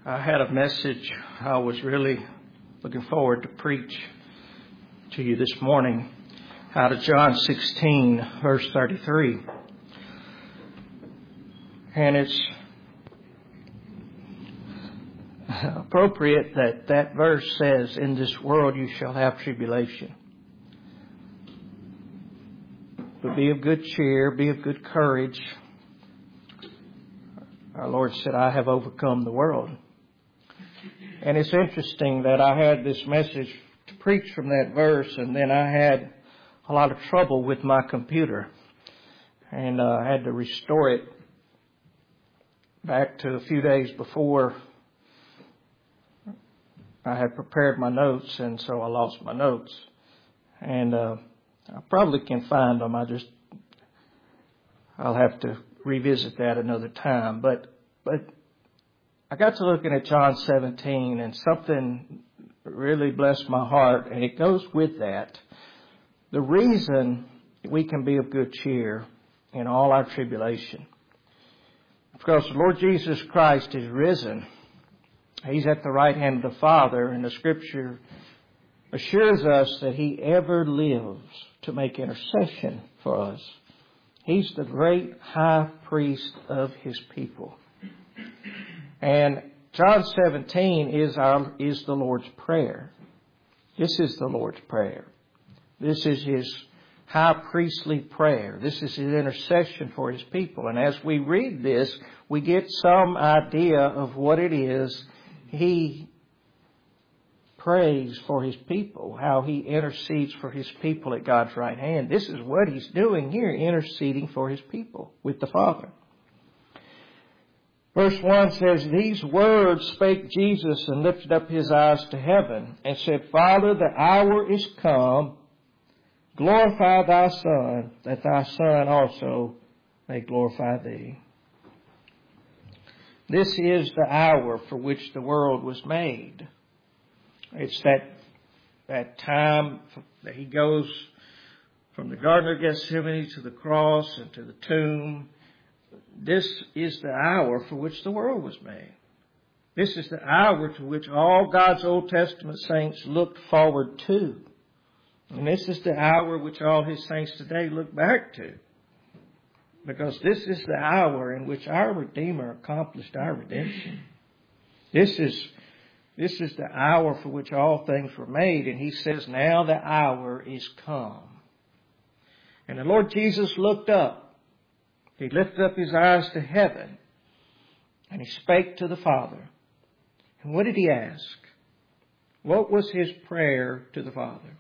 I had a message I was really looking forward to preach to you this morning out of John 16, verse 33. And it's appropriate that verse says, "In this world you shall have tribulation. But be of good cheer, be of good courage. Our Lord said, I have overcome the world." And it's interesting that I had this message to preach from that verse, and then I had a lot of trouble with my computer. And I had to restore it back to a few days before I had prepared my notes, and so I lost my notes. And I probably can find them. I'll have to revisit that another time. But I got to looking at John 17, and something really blessed my heart, and it goes with that. The reason we can be of good cheer in all our tribulation, because the Lord Jesus Christ is risen. He's at the right hand of the Father, and the Scripture assures us that He ever lives to make intercession for us. He's the great high priest of His people. And John 17 is the Lord's Prayer. This is the Lord's Prayer. This is His high priestly prayer. This is His intercession for His people. And as we read this, we get some idea of what it is He prays for His people, how He intercedes for His people at God's right hand. This is what He's doing here, interceding for His people with the Father. Verse 1 says, "These words spake Jesus and lifted up His eyes to heaven and said, Father, the hour is come. Glorify Thy Son, that Thy Son also may glorify Thee." This is the hour for which the world was made. It's that time that He goes from the Garden of Gethsemane to the cross and to the tomb. This is the hour for which the world was made. This is the hour to which all God's Old Testament saints looked forward to. And this is the hour which all His saints today look back to. Because this is the hour in which our Redeemer accomplished our redemption. This is the hour for which all things were made. And He says, now the hour is come. And the Lord Jesus looked up. He lifted up His eyes to heaven. And He spake to the Father. And what did He ask? What was His prayer to the Father?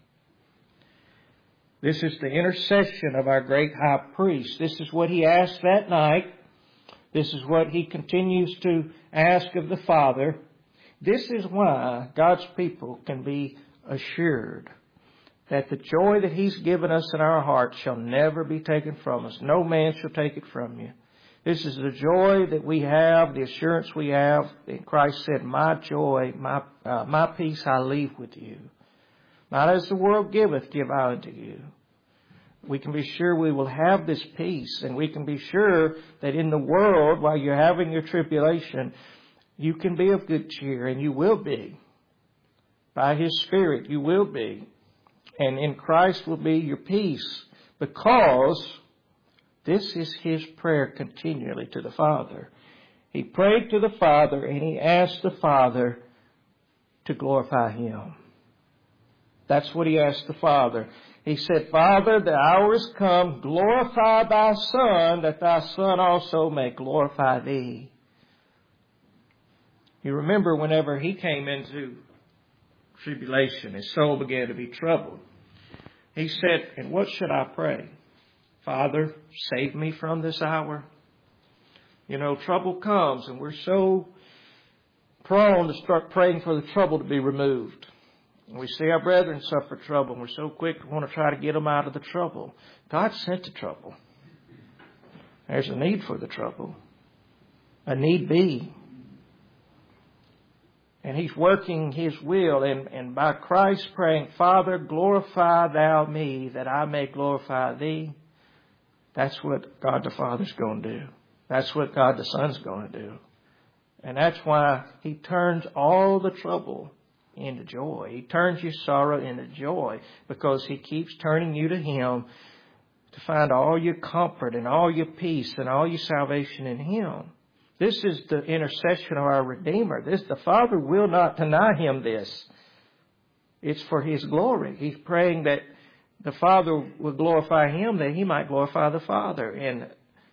This is the intercession of our great high priest. This is what He asked that night. This is what He continues to ask of the Father. This is why God's people can be assured that the joy that He's given us in our hearts shall never be taken from us. No man shall take it from you. This is the joy that we have, the assurance we have. And Christ said, my joy, my peace I leave with you. Not as the world giveth, give I unto you. We can be sure we will have this peace, and we can be sure that in the world, while you're having your tribulation, you can be of good cheer, and you will be. By His Spirit, you will be. And in Christ will be your peace, because this is His prayer continually to the Father. He prayed to the Father, and He asked the Father to glorify Him. That's what He asked the Father. He said, Father, the hour is come. Glorify Thy Son, that Thy Son also may glorify Thee. You remember whenever He came into tribulation, His soul began to be troubled. He said, and what should I pray? Father, save me from this hour. You know, trouble comes, and we're so prone to start praying for the trouble to be removed. We see our brethren suffer trouble, and we're so quick to want to try to get them out of the trouble. God sent the trouble. There's a need for the trouble. A need be. And He's working His will. And by Christ praying, Father, glorify Thou me, that I may glorify Thee. That's what God the Father's going to do. That's what God the Son's going to do. And that's why He turns all the trouble into joy. He turns your sorrow into joy because He keeps turning you to Him to find all your comfort and all your peace and all your salvation in Him. This is the intercession of our Redeemer. The Father will not deny Him this. It's for His glory. He's praying that the Father will glorify Him, that He might glorify the Father. And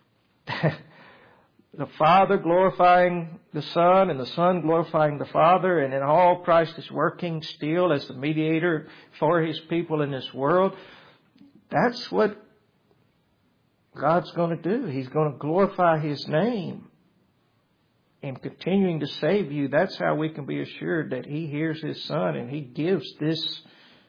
the Father glorifying the Son and the Son glorifying the Father, and in all Christ is working still as the mediator for His people in this world. That's what God's going to do. He's going to glorify His name. And continuing to save you, that's how we can be assured that He hears His Son and He gives this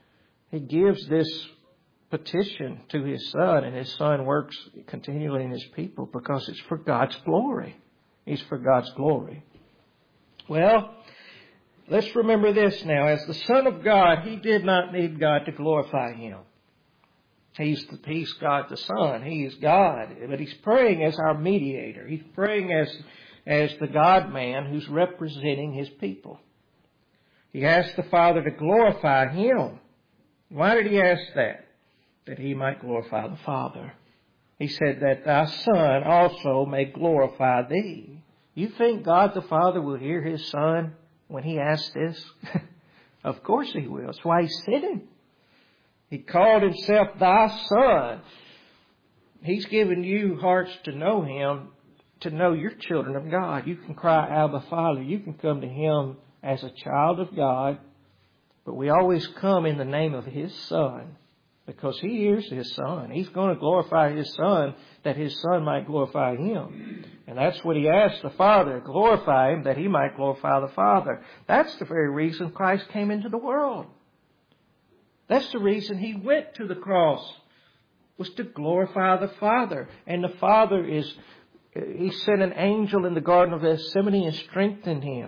petition to His Son, and His Son works continually in His people because it's for God's glory. It's for God's glory. Well, let's remember this now. As the Son of God, He did not need God to glorify Him. He's God the Son. He is God. But He's praying as our mediator. He's praying as the God-man who's representing His people. He asked the Father to glorify Him. Why did He ask that? That He might glorify the Father. He said that Thy Son also may glorify Thee. You think God the Father will hear His Son when He asks this? Of course He will. That's why He sent Him. He called Himself Thy Son. He's given you hearts to know Him, to know you're children of God. You can cry, Abba, Father. You can come to Him as a child of God. But we always come in the name of His Son because He hears His Son. He's going to glorify His Son that His Son might glorify Him. And that's what He asked the Father, glorify Him that He might glorify the Father. That's the very reason Christ came into the world. That's the reason He went to the cross, was to glorify the Father. And the Father He sent an angel in the Garden of Gethsemane and strengthened Him.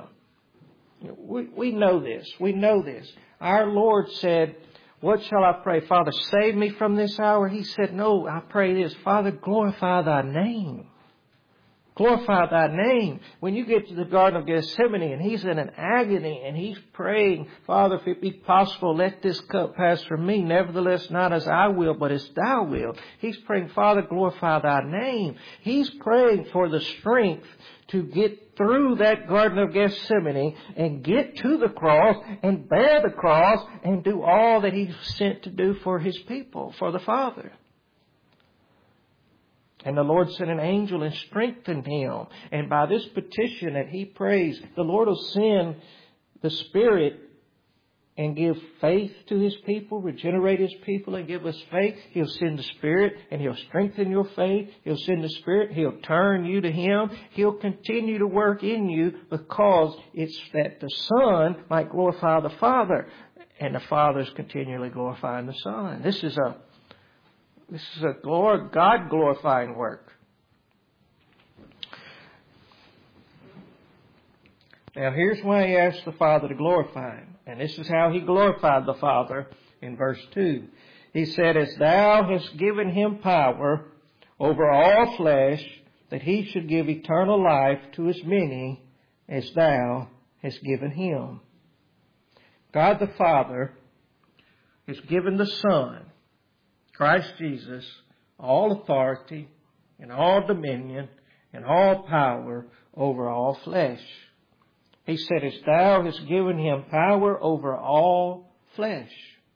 We know this. We know this. Our Lord said, what shall I pray? Father, save me from this hour. He said, no, I pray this. Father, glorify Thy name. Glorify Thy name. When you get to the Garden of Gethsemane and He's in an agony and He's praying, Father, if it be possible, let this cup pass from me. Nevertheless, not as I will, but as Thou wilt. He's praying, Father, glorify Thy name. He's praying for the strength to get through that Garden of Gethsemane and get to the cross and bear the cross and do all that He's sent to do for His people, for the Father. And the Lord sent an angel and strengthened Him. And by this petition that He prays, the Lord will send the Spirit and give faith to His people, regenerate His people and give us faith. He'll send the Spirit and He'll strengthen your faith. He'll send the Spirit. He'll turn you to Him. He'll continue to work in you because it's that the Son might glorify the Father. And the Father's continually glorifying the Son. This is a God-glorifying work. Now, here's why He asked the Father to glorify Him. And this is how He glorified the Father in verse 2. He said, as Thou hast given Him power over all flesh, that He should give eternal life to as many as Thou hast given Him. God the Father has given the Son, Christ Jesus, all authority and all dominion and all power over all flesh. He said, as Thou hast given Him power over all flesh.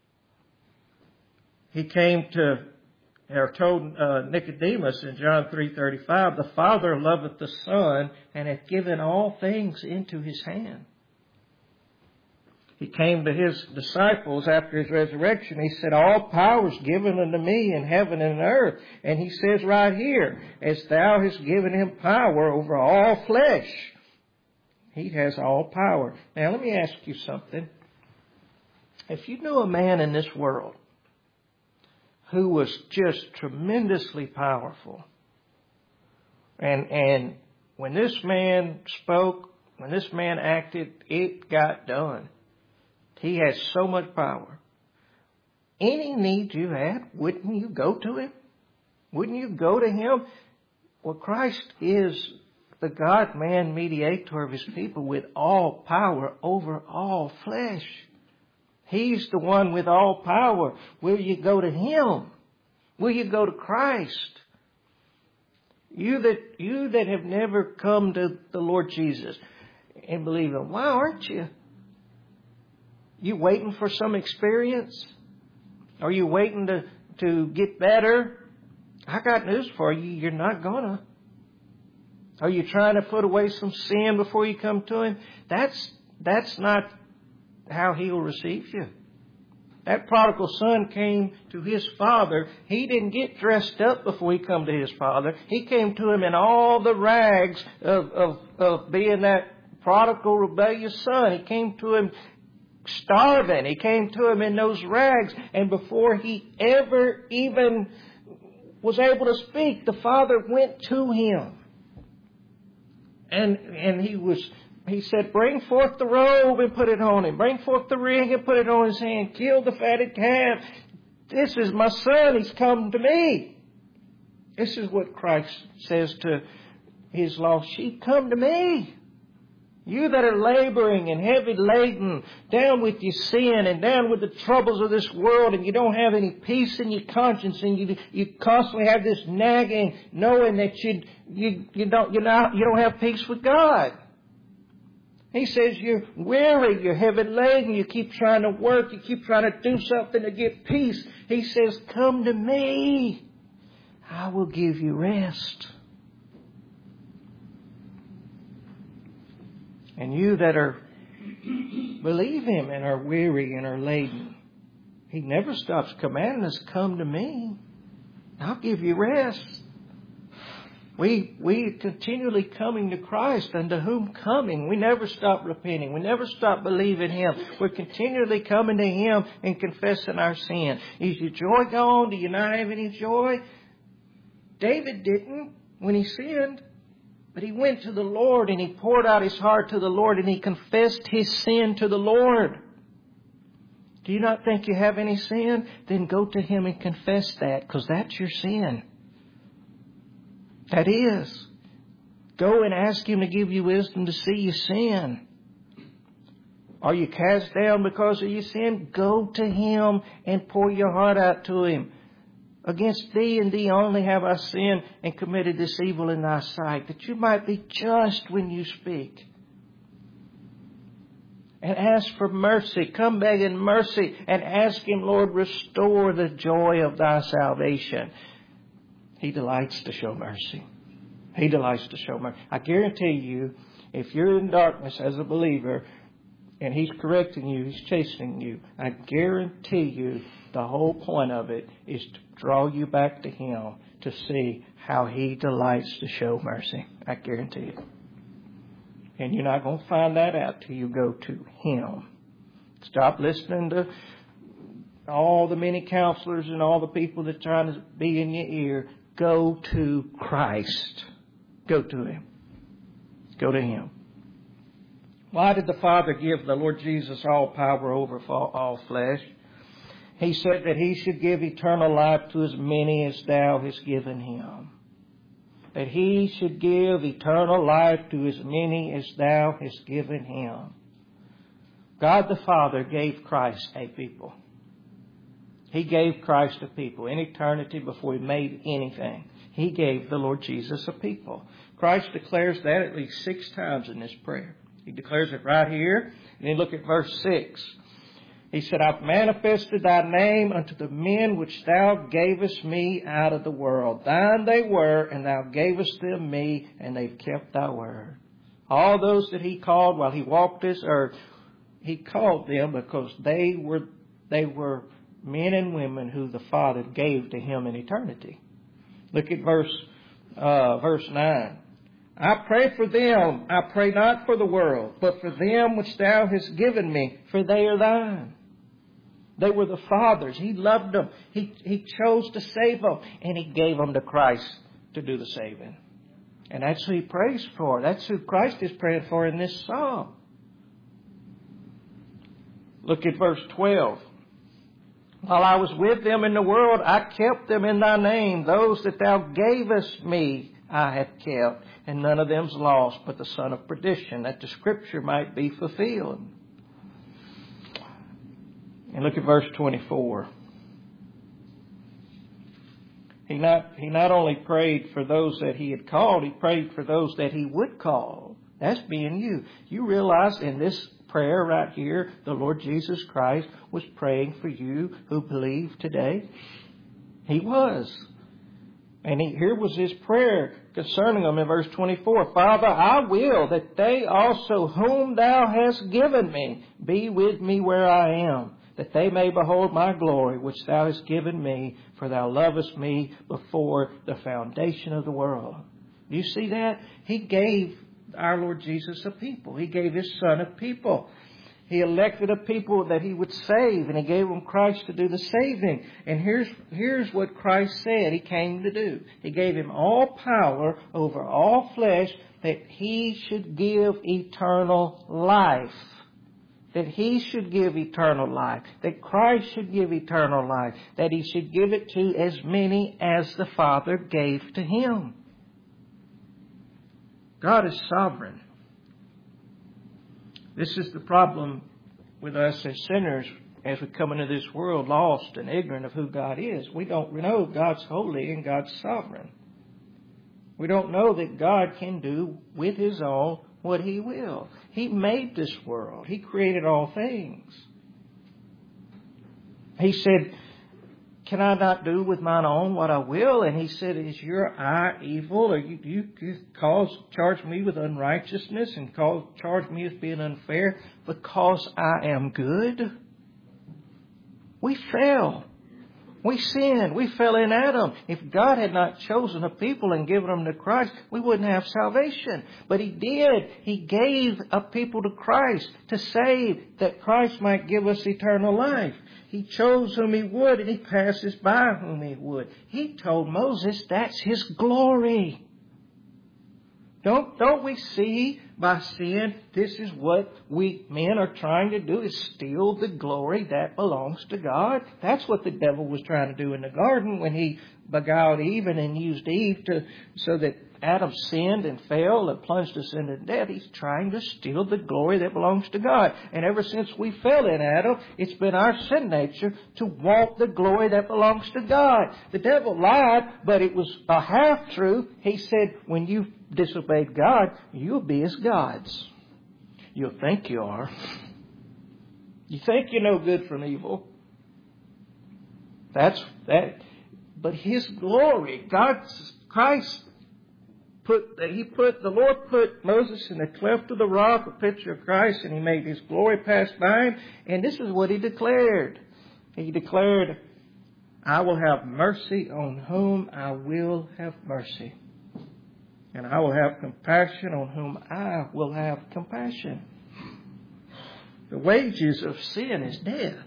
He came to, or told Nicodemus in John 3:35, the Father loveth the Son and hath given all things into His hand. He came to His disciples after His resurrection. He said, all power is given unto me in heaven and earth. And He says right here, as Thou hast given Him power over all flesh. He has all power. Now let me ask you something. If you knew a man in this world who was just tremendously powerful, and when this man spoke, when this man acted, it got done. He has so much power. Any need you had, wouldn't you go to Him? Wouldn't you go to Him? Well, Christ is the God-man mediator of His people with all power over all flesh. He's the one with all power. Will you go to Him? Will you go to Christ? You that have never come to the Lord Jesus and believe Him, why aren't you? You waiting for some experience? Are you waiting to get better? I got news for you. You're not gonna. Are you trying to put away some sin before you come to Him? That's not how He'll receive you. That prodigal son came to his father. He didn't get dressed up before he come to his father. He came to him in all the rags of being that prodigal, rebellious son. He came to him starving. He came to him in those rags. And before he ever even was able to speak, the father went to him. And he said, bring forth the robe and put it on him. Bring forth the ring and put it on his hand. Kill the fatted calf. This is my son. He's come to me. This is what Christ says to His lost sheep. Come to me. You that are laboring and heavy laden, down with your sin and down with the troubles of this world, and you don't have any peace in your conscience, and you constantly have this nagging, knowing that you don't have peace with God. He says you're weary, you're heavy laden, you keep trying to work, you keep trying to do something to get peace. He says, come to me. I will give you rest. And you that believe Him and are weary and are laden, He never stops commanding us, come to me. I'll give you rest. We continually coming to Christ, unto whom coming. We never stop repenting. We never stop believing Him. We're continually coming to Him and confessing our sin. Is your joy gone? Do you not have any joy? David didn't when he sinned. But he went to the Lord and he poured out his heart to the Lord and he confessed his sin to the Lord. Do you not think you have any sin? Then go to Him and confess that, because that's your sin. That is. Go and ask Him to give you wisdom to see your sin. Are you cast down because of your sin? Go to Him and pour your heart out to Him. Against Thee and Thee only have I sinned and committed this evil in Thy sight, that You might be just when You speak. And ask for mercy. Come begging mercy and ask Him, Lord, restore the joy of Thy salvation. He delights to show mercy. He delights to show mercy. I guarantee you, if you're in darkness as a believer and He's correcting you, He's chastening you, I guarantee you the whole point of it is to draw you back to Him to see how He delights to show mercy. I guarantee you. And you're not going to find that out till you go to Him. Stop listening to all the many counselors and all the people that are trying to be in your ear. Go to Christ. Go to Him. Go to Him. Why did the Father give the Lord Jesus all power over all flesh? He said that He should give eternal life to as many as Thou hast given Him. That He should give eternal life to as many as Thou hast given Him. God the Father gave Christ a people. He gave Christ a people. In eternity, before He made anything, He gave the Lord Jesus a people. Christ declares that at least 6 times in this prayer. He declares it right here. And then look at verse 6. He said, I've manifested Thy name unto the men which Thou gavest me out of the world. Thine they were, and Thou gavest them me, and they've kept Thy word. All those that He called while He walked this earth, He called them because they were men and women who the Father gave to Him in eternity. Look at verse 9. I pray for them. I pray not for the world, but for them which Thou hast given me, for they are Thine. They were the Father's. He loved them. He chose to save them, and He gave them to Christ to do the saving. And that's who He prays for. That's who Christ is praying for in this psalm. Look at verse 12. While I was with them in the world, I kept them in Thy name. Those that Thou gavest me, I have kept, and none of them's lost but the son of perdition, that the scripture might be fulfilled. And look at verse 24. He not only prayed for those that he had called, he prayed for those that he would call. That's being you. You realize in this prayer right here, the Lord Jesus Christ was praying for you who believe today. He was. And here was his prayer concerning them in verse 24. Father, I will that they also whom thou hast given me be with me where I am, that they may behold my glory, which thou hast given me, for thou lovest me before the foundation of the world. Do you see that? He gave our Lord Jesus a people. He gave his Son a people. He elected a people that he would save, and he gave them Christ to do the saving. And here's what Christ said he came to do. He gave him all power over all flesh, that he should give eternal life. That he should give eternal life. That Christ should give eternal life. That he should give it to as many as the Father gave to him. God is sovereign. This is the problem with us as sinners as we come into this world lost and ignorant of who God is. We don't know God's holy and God's sovereign. We don't know that God can do with his own what he will. He made this world. He created all things. He said, can I not do with mine own what I will? And he said, is your eye evil? Or you charge me with unrighteousness and charge me as being unfair because I am good? We fell. We sinned. We fell in Adam. If God had not chosen a people and given them to Christ, we wouldn't have salvation. But he did. He gave a people to Christ to save, that Christ might give us eternal life. He chose whom he would, and he passes by whom he would. He told Moses that's his glory. Don't we see by sin, this is what we men are trying to do, is steal the glory that belongs to God? That's what the devil was trying to do in the garden when he beguiled Eve and used Eve so that Adam sinned and fell and plunged us into death. He's trying to steal the glory that belongs to God. And ever since we fell in Adam, it's been our sin nature to want the glory that belongs to God. The devil lied, but it was a half-truth. He said, when you disobeyed God, you'll be as gods. You'll think you are. You think you know good from evil. That's that. But his glory, Christ, the Lord put Moses in the cleft of the rock, a picture of Christ, and he made his glory pass by him. And this is what he declared. He declared, I will have mercy on whom I will have mercy. And I will have compassion on whom I will have compassion. The wages of sin is death.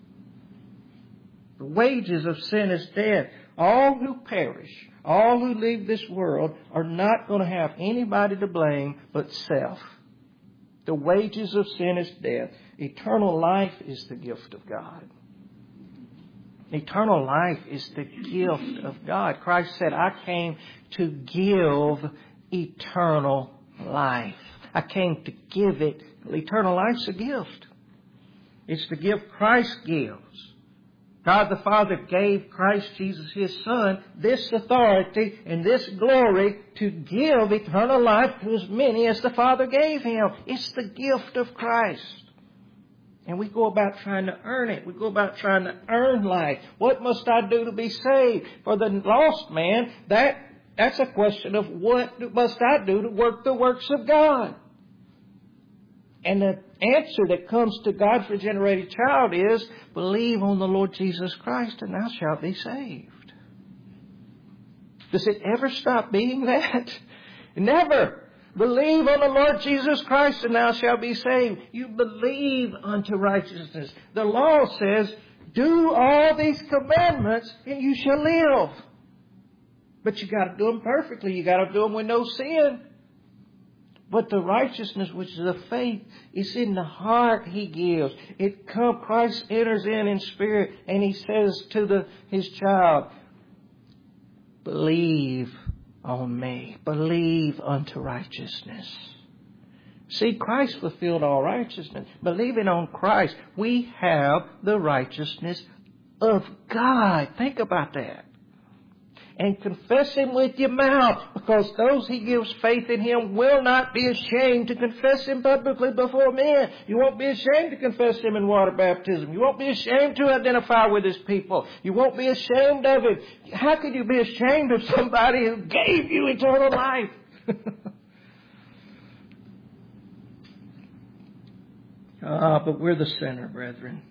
The wages of sin is death. All who perish, all who leave this world are not going to have anybody to blame but self. The wages of sin is death. Eternal life is the gift of God. Eternal life is the gift of God. Christ said, I came to give eternal life. I came to give it. Eternal life's a gift. It's the gift Christ gives. God the Father gave Christ Jesus, his Son, this authority and this glory to give eternal life to as many as the Father gave him. It's the gift of Christ. And we go about trying to earn it. We go about trying to earn life. What must I do to be saved? For the lost man, that's a question of what must I do to work the works of God? And the answer that comes to God for a regenerated child is, believe on the Lord Jesus Christ and thou shalt be saved. Does it ever stop being that? Never. Believe on the Lord Jesus Christ and thou shalt be saved. You believe unto righteousness. The law says, do all these commandments and you shall live. But you got to do them perfectly. You got to do them with no sin. But the righteousness, which is the faith, is in the heart he gives. Christ enters in spirit, and he says to his child, believe on me. Believe unto righteousness. See, Christ fulfilled all righteousness. Believing on Christ, we have the righteousness of God. Think about that. And confess Him with your mouth, because those He gives faith in Him will not be ashamed to confess Him publicly before men. You won't be ashamed to confess Him in water baptism. You won't be ashamed to identify with His people. You won't be ashamed of Him. How could you be ashamed of somebody who gave you eternal life? But we're the sinner, brethren.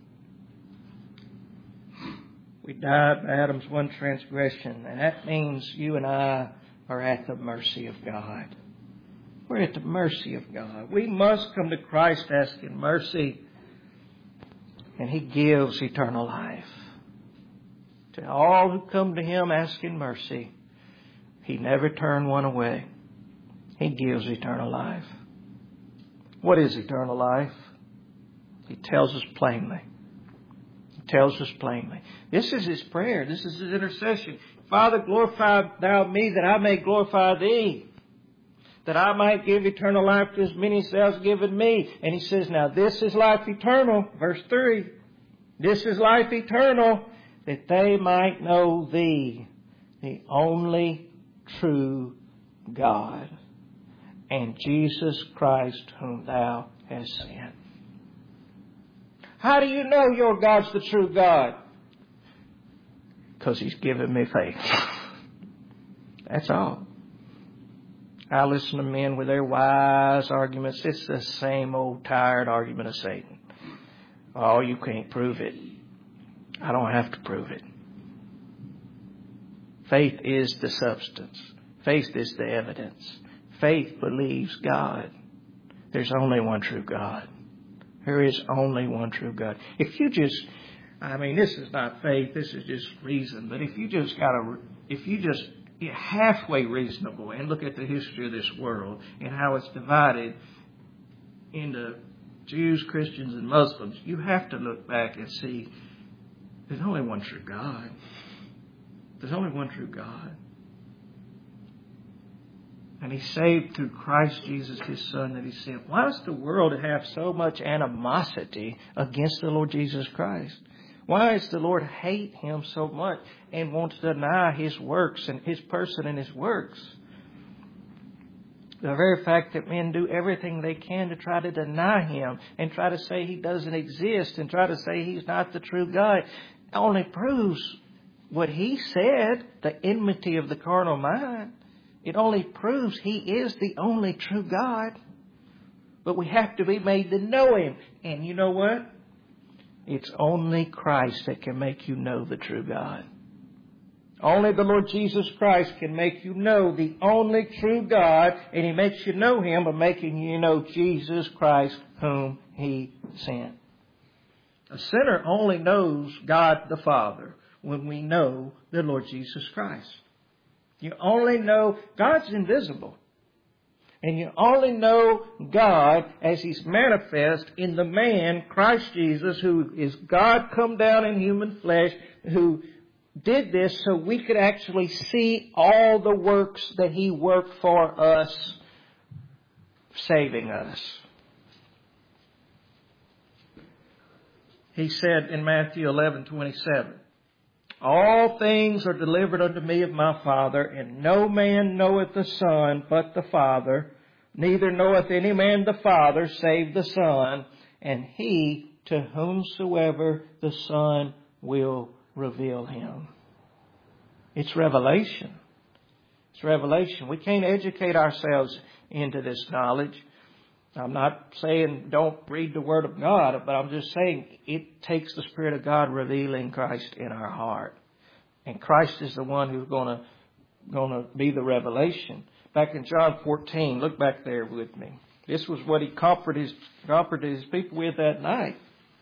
We died by Adam's one transgression, and that means you and I are at the mercy of God. We're at the mercy of God. We must come to Christ asking mercy, and He gives eternal life. To all who come to Him asking mercy, He never turned one away. He gives eternal life. What is eternal life? He tells us plainly. Tells us plainly. This is His prayer. This is His intercession. Father, glorify Thou me that I may glorify Thee, that I might give eternal life to as many as Thou hast given me. And He says, now this is life eternal. Verse 3. This is life eternal, that they might know Thee, the only true God, and Jesus Christ whom Thou hast sent. How do you know your God's the true God? Because He's given me faith. That's all. I listen to men with their wise arguments. It's the same old tired argument of Satan. Oh, you can't prove it. I don't have to prove it. Faith is the substance. Faith is the evidence. Faith believes God. There's only one true God. There is only one true God. If you just, this is not faith, this is just reason. But if you just get halfway reasonable and look at the history of this world and how it's divided into Jews, Christians, and Muslims, you have to look back and see there's only one true God. There's only one true God. And He saved through Christ Jesus, His Son, that He sent. Why does the world have so much animosity against the Lord Jesus Christ? Why does the Lord hate Him so much and want to deny His works and His person and His works? The very fact that men do everything they can to try to deny Him and try to say He doesn't exist and try to say He's not the true God only proves what He said, the enmity of the carnal mind. It only proves He is the only true God. But we have to be made to know Him. And you know what? It's only Christ that can make you know the true God. Only the Lord Jesus Christ can make you know the only true God. And He makes you know Him by making you know Jesus Christ whom He sent. A sinner only knows God the Father when we know the Lord Jesus Christ. You only know God's invisible. And you only know God as He's manifest in the man, Christ Jesus, who is God come down in human flesh, who did this so we could actually see all the works that He worked for us, saving us. He said in Matthew 11:27, all things are delivered unto me of my Father, and no man knoweth the Son but the Father, neither knoweth any man the Father save the Son, and he to whomsoever the Son will reveal Him. It's revelation. It's revelation. We can't educate ourselves into this knowledge. I'm not saying don't read the Word of God, but I'm just saying it takes the Spirit of God revealing Christ in our heart. And Christ is the one who's going to be the revelation. Back in John 14, look back there with me. This was what He comforted his people with that night.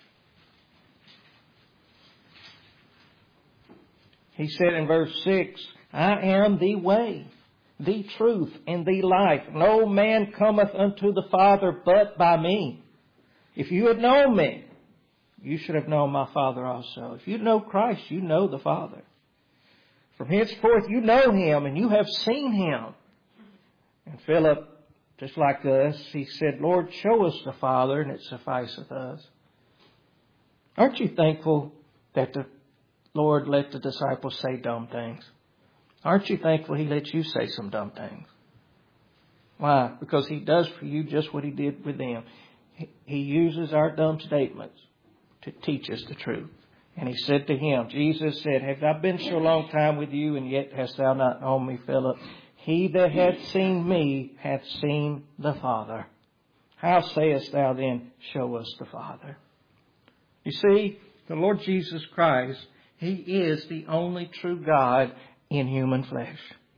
He said in verse 6, I am the way, the truth, and the life. No man cometh unto the Father but by me. If you had known me, you should have known my Father also. If you know Christ, you know the Father. From henceforth you know him and you have seen him. And Philip, just like us, he said, Lord, show us the Father and it sufficeth us. Aren't you thankful that the Lord let the disciples say dumb things? Aren't you thankful He lets you say some dumb things? Why? Because He does for you just what He did with them. He uses our dumb statements to teach us the truth. And He said to him, Jesus said, have I been so long time with you, and yet hast thou not known me, Philip? He that hath seen me hath seen the Father. How sayest thou then, show us the Father? You see, the Lord Jesus Christ, He is the only true God in human flesh.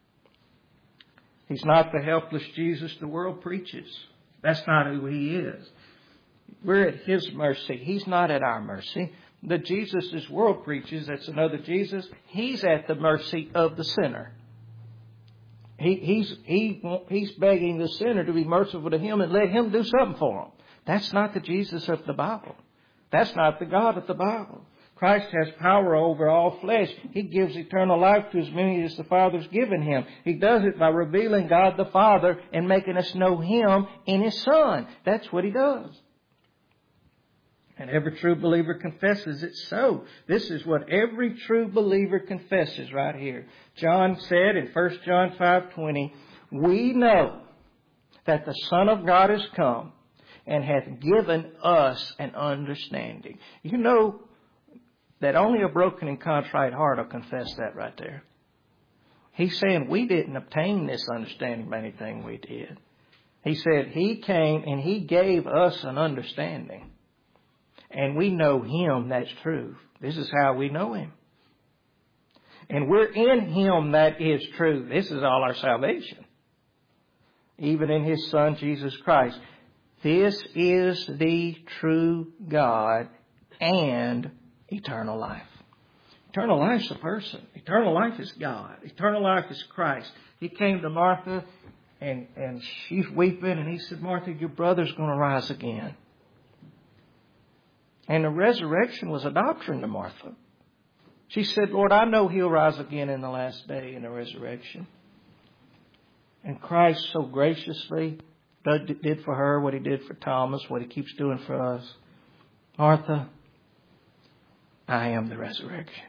He's not the helpless Jesus the world preaches. That's not who He is. We're at His mercy. He's not at our mercy. The Jesus this world preaches, that's another Jesus, He's at the mercy of the sinner. He's begging the sinner to be merciful to Him and let Him do something for him. That's not the Jesus of the Bible. That's not the God of the Bible. Christ has power over all flesh. He gives eternal life to as many as the Father's given Him. He does it by revealing God the Father and making us know Him in His Son. That's what He does. And every true believer confesses it so. This is what every true believer confesses right here. John said in 1 John 5:20, we know that the Son of God is come and hath given us an understanding. You know that only a broken and contrite heart will confess that right there. He's saying we didn't obtain this understanding by anything we did. He said He came and He gave us an understanding. And we know Him, that's true. This is how we know Him. And we're in Him, that is true. This is all our salvation. Even in His Son, Jesus Christ. This is the true God and eternal life. Eternal life is a person. Eternal life is God. Eternal life is Christ. He came to Martha and she's weeping and He said, Martha, your brother's going to rise again. And the resurrection was a doctrine to Martha. She said, Lord, I know He'll rise again in the last day in the resurrection. And Christ so graciously did for her what He did for Thomas, what He keeps doing for us. Martha, I am the resurrection.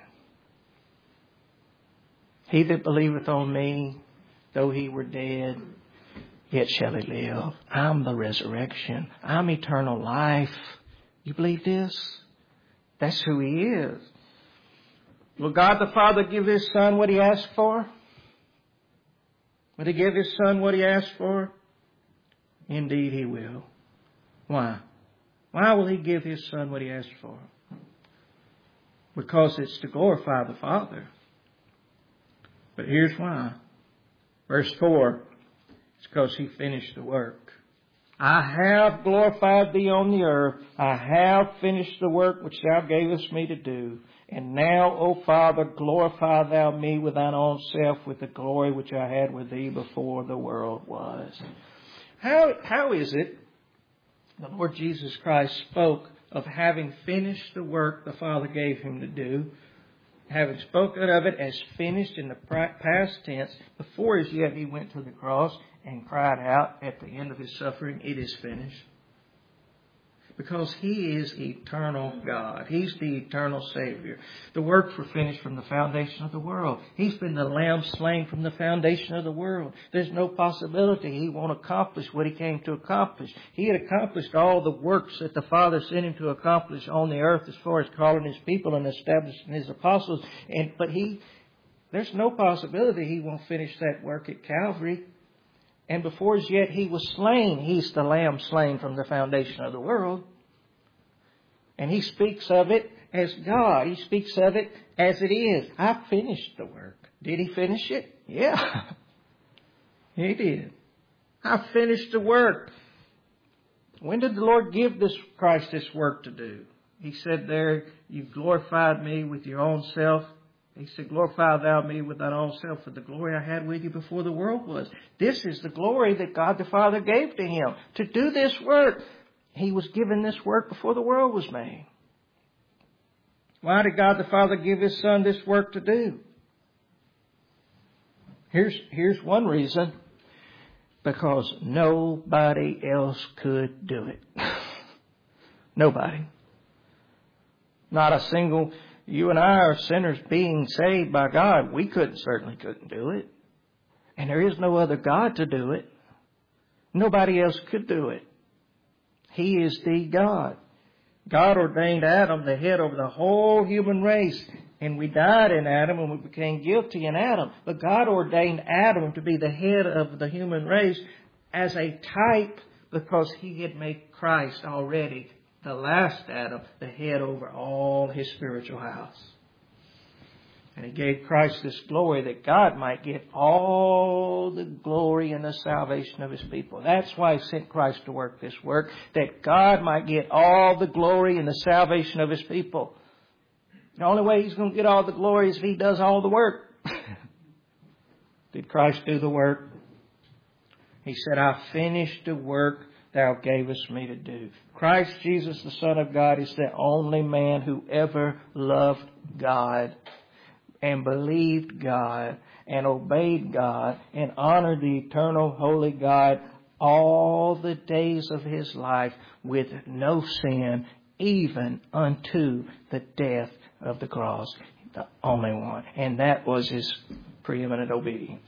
He that believeth on me, though he were dead, yet shall he live. I'm the resurrection. I'm eternal life. You believe this? That's who He is. Will God the Father give His Son what He asked for? Will He give His Son what He asked for? Indeed He will. Why? Why will He give His Son what He asked for? Because it's to glorify the Father. But here's why. Verse 4. It's because He finished the work. I have glorified Thee on the earth. I have finished the work which Thou gavest me to do. And now, O Father, glorify Thou me with Thine own self with the glory which I had with Thee before the world was. How is it the Lord Jesus Christ spoke of having finished the work the Father gave Him to do, having spoken of it as finished in the past tense, before as yet He went to the cross and cried out at the end of His suffering, it is finished? Because He is eternal God. He's the eternal Savior. The works were finished from the foundation of the world. He's been the Lamb slain from the foundation of the world. There's no possibility He won't accomplish what He came to accomplish. He had accomplished all the works that the Father sent Him to accomplish on the earth as far as calling His people and establishing His apostles. But there's no possibility He won't finish that work at Calvary. And before as yet He was slain. He's the Lamb slain from the foundation of the world. And He speaks of it as God. He speaks of it as it is. I finished the work. Did He finish it? Yeah. He did. I finished the work. When did the Lord give Christ this work to do? He said there, you've glorified me with your own self. He said, glorify Thou me with Thine own self for the glory I had with You before the world was. This is the glory that God the Father gave to Him. To do this work, He was given this work before the world was made. Why did God the Father give His Son this work to do? Here's one reason. Because nobody else could do it. Nobody. Not a single. You and I are sinners being saved by God. We certainly couldn't do it. And there is no other God to do it. Nobody else could do it. He is the God. God ordained Adam the head over the whole human race. And we died in Adam and we became guilty in Adam. But God ordained Adam to be the head of the human race as a type because He had made Christ already, the last Adam, the head over all His spiritual house. And He gave Christ this glory that God might get all the glory and the salvation of His people. That's why He sent Christ to work this work, that God might get all the glory and the salvation of His people. The only way He's going to get all the glory is if He does all the work. Did Christ do the work? He said, I finished the work Thou gavest me to do. Christ Jesus, the Son of God, is the only man who ever loved God and believed God and obeyed God and honored the eternal holy God all the days of His life with no sin, even unto the death of the cross. The only one. And that was His preeminent obedience.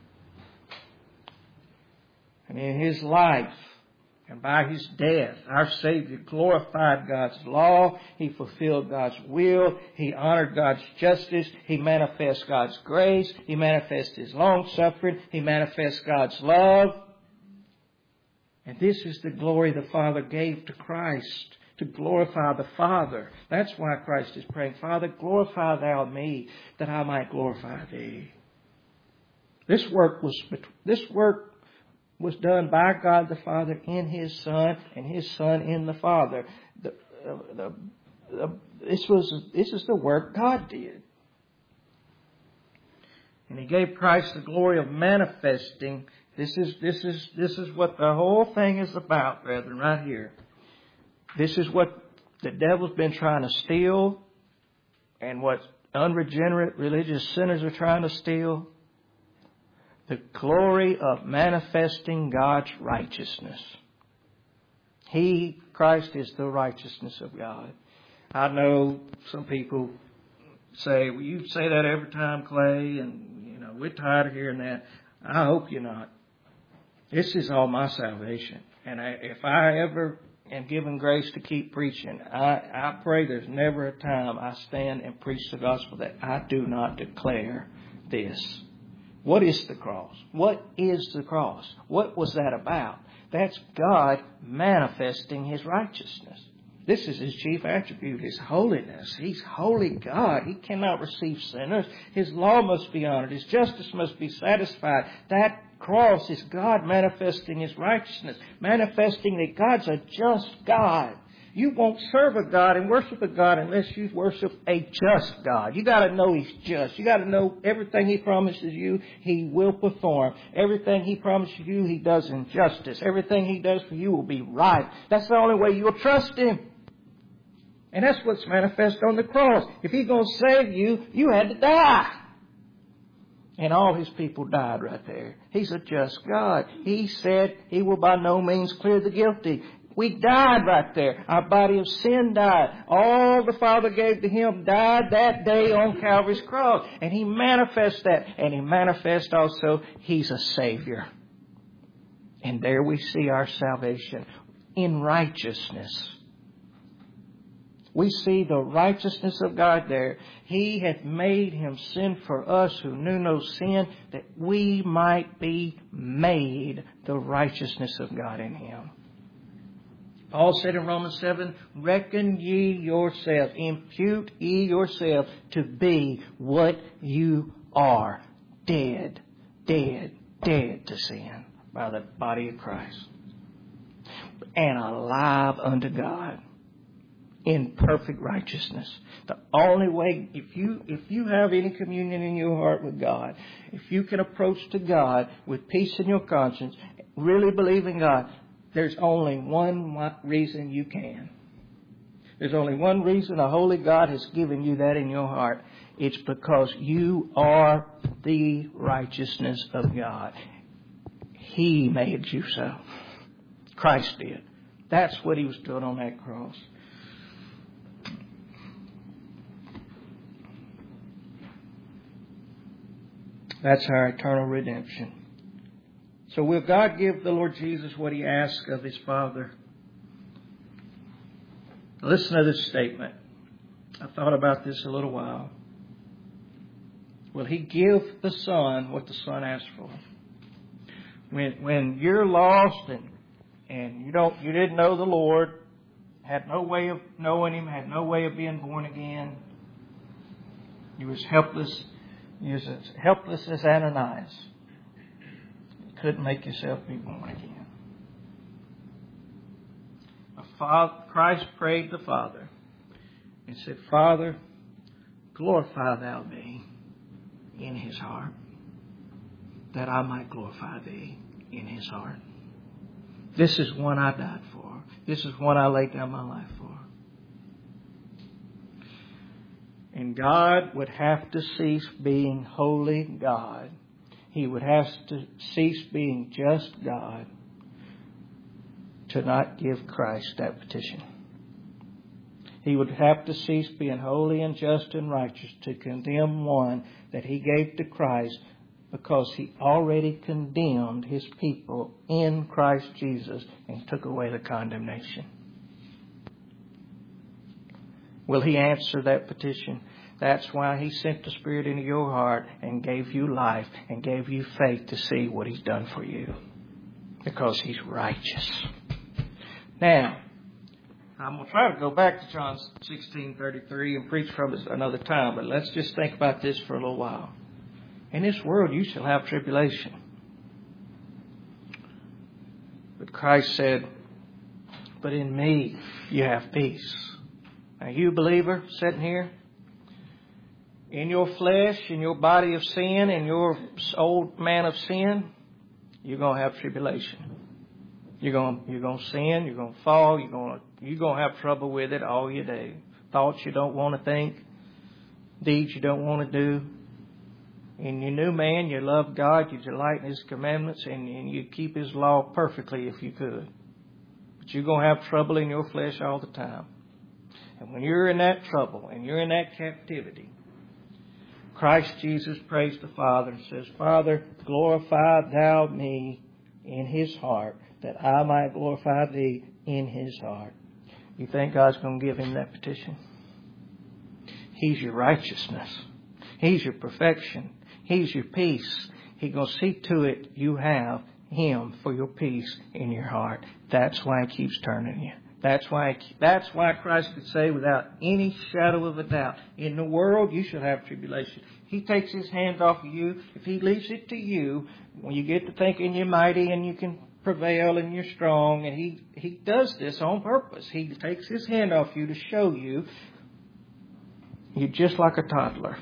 And in His life and by His death, our Savior glorified God's law. He fulfilled God's will. He honored God's justice. He manifests God's grace. He manifests His long-suffering. He manifests God's love. And this is the glory the Father gave to Christ, to glorify the Father. That's why Christ is praying, Father, glorify Thou me, that I might glorify Thee. This work was done by God the Father in His Son, and His Son in the Father. This is the work God did. And He gave Christ the glory of manifesting. This is what the whole thing is about, brethren, right here. This is what the devil's been trying to steal, and what unregenerate religious sinners are trying to steal. The glory of manifesting God's righteousness. He, Christ, is the righteousness of God. I know some people say, well, you say that every time, Clay, and, we're tired of hearing that. I hope you're not. This is all my salvation. And if I ever am given grace to keep preaching, I pray there's never a time I stand and preach the gospel that I do not declare this. What is the cross? What is the cross? What was that about? That's God manifesting His righteousness. This is His chief attribute, His holiness. He's holy God. He cannot receive sinners. His law must be honored. His justice must be satisfied. That cross is God manifesting His righteousness, manifesting that God's a just God. You won't serve a God and worship a God unless you worship a just God. You got to know He's just. You got to know everything He promises you, He will perform. Everything He promises you, He does in justice. Everything He does for you will be right. That's the only way you'll trust Him. And that's what's manifest on the cross. If He's going to save you, you had to die. And all His people died right there. He's a just God. He said He will by no means clear the guilty. We died right there. Our body of sin died. All the Father gave to Him died that day on Calvary's cross. And He manifests that. And He manifests also He's a Savior. And there we see our salvation in righteousness. We see the righteousness of God there. He hath made Him sin for us who knew no sin, that we might be made the righteousness of God in Him. Paul said in Romans 7, reckon ye yourselves, impute ye yourselves to be what you are. Dead to sin by the body of Christ. And alive unto God in perfect righteousness. The only way, if you have any communion in your heart with God, if you can approach to God with peace in your conscience, really believe in God, there's only one reason you can. There's only one reason a holy God has given you that in your heart. It's because you are the righteousness of God. He made you so. Christ did. That's what He was doing on that cross. That's our eternal redemption. So will God give the Lord Jesus what He asked of His Father? Listen to this statement. I thought about this a little while. Will He give the Son what the Son asked for? When you're lost and you didn't know the Lord, had no way of knowing Him, had no way of being born again, you was helpless. You was as helpless as Ananias. You couldn't make yourself be born again. Christ prayed the Father and said, Father, glorify Thou me in His heart, that I might glorify Thee in His heart. This is one I died for. This is one I laid down my life for. And God would have to cease being holy God. He would have to cease being just God to not give Christ that petition. He would have to cease being holy and just and righteous to condemn one that He gave to Christ, because He already condemned His people in Christ Jesus and took away the condemnation. Will He answer that petition? That's why He sent the Spirit into your heart and gave you life and gave you faith to see what He's done for you. Because He's righteous. Now, I'm going to try to go back to John 16:33 and preach from it another time, but let's just think about this for a little while. In this world you shall have tribulation. But Christ said, but in me you have peace. Now you believer sitting here, in your flesh, in your body of sin, in your old man of sin, you're going to have tribulation. You're going to sin, you're going to fall, you're going to have trouble with it all your day. Thoughts you don't want to think, deeds you don't want to do. In your new man, you love God, you delight in His commandments, and you keep His law perfectly if you could. But you're going to have trouble in your flesh all the time. And when you're in that trouble and you're in that captivity, Christ Jesus prays the Father and says, Father, glorify Thou me in His heart, that I might glorify Thee in His heart. You think God's going to give Him that petition? He's your righteousness. He's your perfection. He's your peace. He's going to see to it you have Him for your peace in your heart. That's why He keeps turning you. That's why Christ could say without any shadow of a doubt, in the world you shall have tribulation. He takes His hand off of you. If He leaves it to you, when you get to thinking you're mighty and you can prevail and you're strong, and He does this on purpose. He takes His hand off you to show you you're just like a toddler.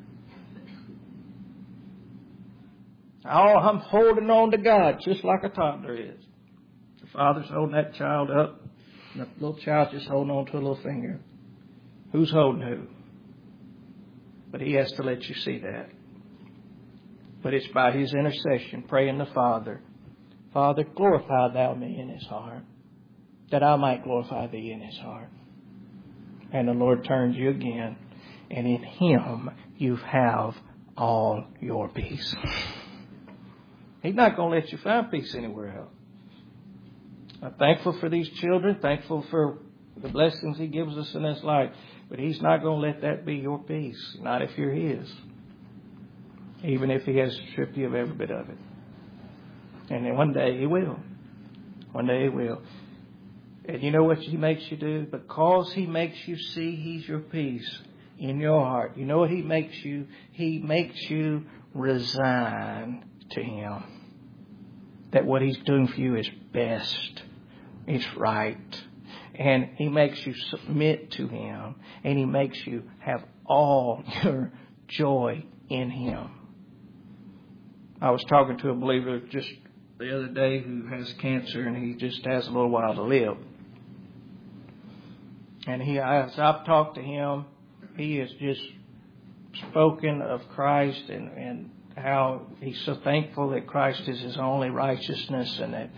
Oh, I'm holding on to God just like a toddler is. The father's holding that child up, and the little child's just holding on to a little finger. Who's holding who? But He has to let you see that. But it's by His intercession, praying the Father, Father, glorify Thou me in His heart, that I might glorify Thee in His heart. And the Lord turns you again, and in Him you have all your peace. He's not going to let you find peace anywhere else. I'm thankful for these children, thankful for the blessings He gives us in this life, but He's not going to let that be your peace, not if you're His, even if He has stripped you of every bit of it. And then one day He will. One day He will. And you know what He makes you do? Because He makes you see He's your peace in your heart. You know what He makes you? He makes you resign to Him. That what He's doing for you is best. It's right. And He makes you submit to Him. And He makes you have all your joy in Him. I was talking to a believer just the other day who has cancer, and he just has a little while to live. And as I've talked to him, he has just spoken of Christ and how he's so thankful that Christ is his only righteousness, and that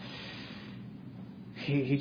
he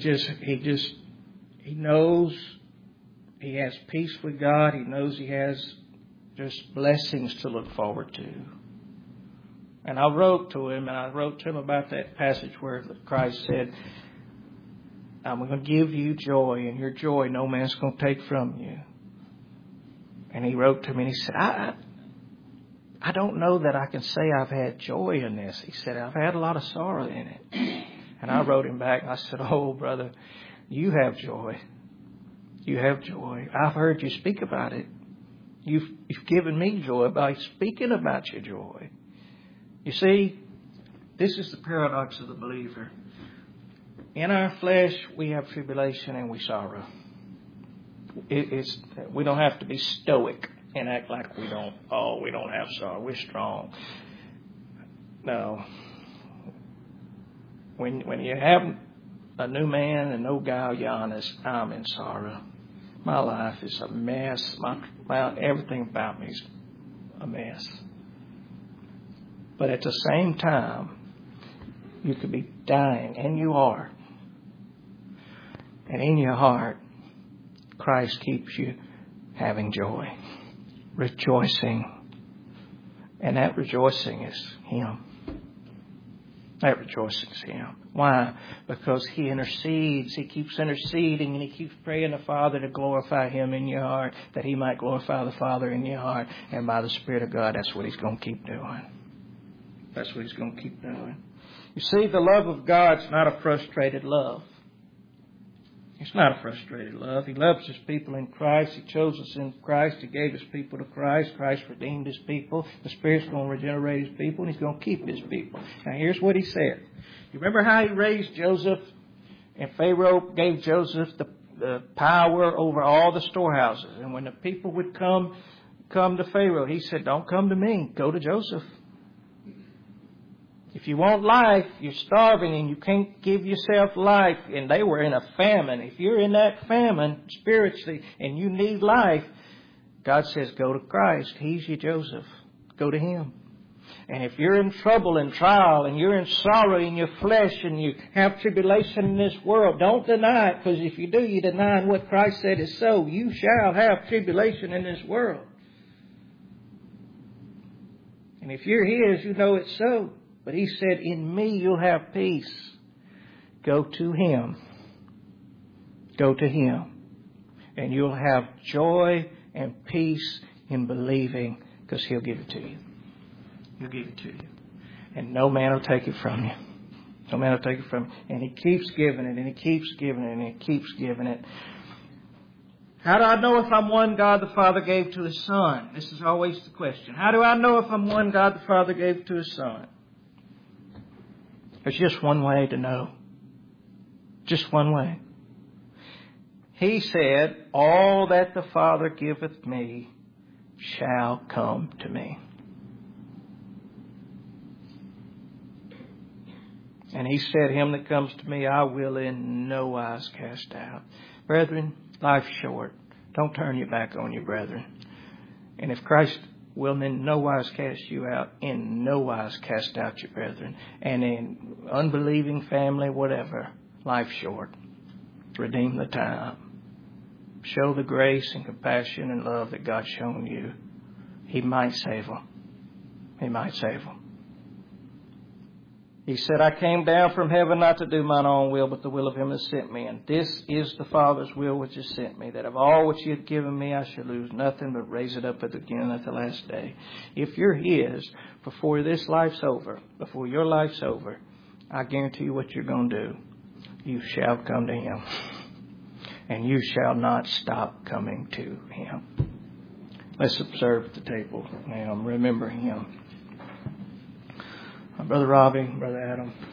knows he has peace with God. He knows he has just blessings to look forward to. And I wrote to him about that passage where Christ said, I'm going to give you joy, and your joy no man's going to take from you. And he wrote to me and he said, I don't know that I can say I've had joy in this. He said, I've had a lot of sorrow in it. And I wrote him back and I said, oh, brother, you have joy. You have joy. I've heard you speak about it. You've given me joy by speaking about your joy. You see, this is the paradox of the believer. In our flesh, we have tribulation and we sorrow. We don't have to be stoic and act like we don't have sorrow. We're strong. No. When you have a new man and no gal Giannis, I'm in sorrow. My life is a mess. Everything about me is a mess. But at the same time, you could be dying, and you are. And in your heart, Christ keeps you having joy, rejoicing. And that rejoicing is Him. That rejoicing is Him. Why? Because He intercedes. He keeps interceding, and He keeps praying the Father to glorify Him in your heart, that He might glorify the Father in your heart. And by the Spirit of God, that's what He's going to keep doing. That's what He's going to keep doing. You see, the love of God's not a frustrated love. It's not a frustrated love. He loves His people in Christ. He chose us in Christ. He gave His people to Christ. Christ redeemed His people. The Spirit's going to regenerate His people, and He's going to keep His people. Now, here's what He said. You remember how He raised Joseph, and Pharaoh gave Joseph the power over all the storehouses. And when the people would come to Pharaoh, he said, don't come to me. Go to Joseph. If you want life, you're starving and you can't give yourself life. And they were in a famine. If you're in that famine spiritually and you need life, God says, go to Christ. He's your Joseph. Go to Him. And if you're in trouble and trial and you're in sorrow in your flesh and you have tribulation in this world, don't deny it, because if you do, you're denying what Christ said is so. You shall have tribulation in this world. And if you're His, you know it's so. But He said, in me you'll have peace. Go to Him. Go to Him. And you'll have joy and peace in believing, because He'll give it to you. He'll give it to you. And no man will take it from you. No man will take it from you. And He keeps giving it, and He keeps giving it, and He keeps giving it. How do I know if I'm one God the Father gave to His Son? This is always the question. How do I know if I'm one God the Father gave to His Son? There's just one way to know. Just one way. He said, all that the Father giveth me shall come to me. And He said, him that comes to me, I will in no wise cast out. Brethren, life's short. Don't turn your back on your brethren. And if Christ will in no wise cast you out, in no wise cast out your brethren. And in unbelieving family, whatever, life's short. Redeem the time. Show the grace and compassion and love that God's shown you. He might save them. He might save them. He said, I came down from heaven not to do mine own will, but the will of Him that sent me. And this is the Father's will which has sent me, that of all which He hath given me, I shall lose nothing, but raise it up again at the last day. If you're His, before this life's over, before your life's over, I guarantee you what you're going to do. You shall come to Him. And you shall not stop coming to Him. Let's observe at the table now. Remember Him. Brother Robbie, Brother Adam.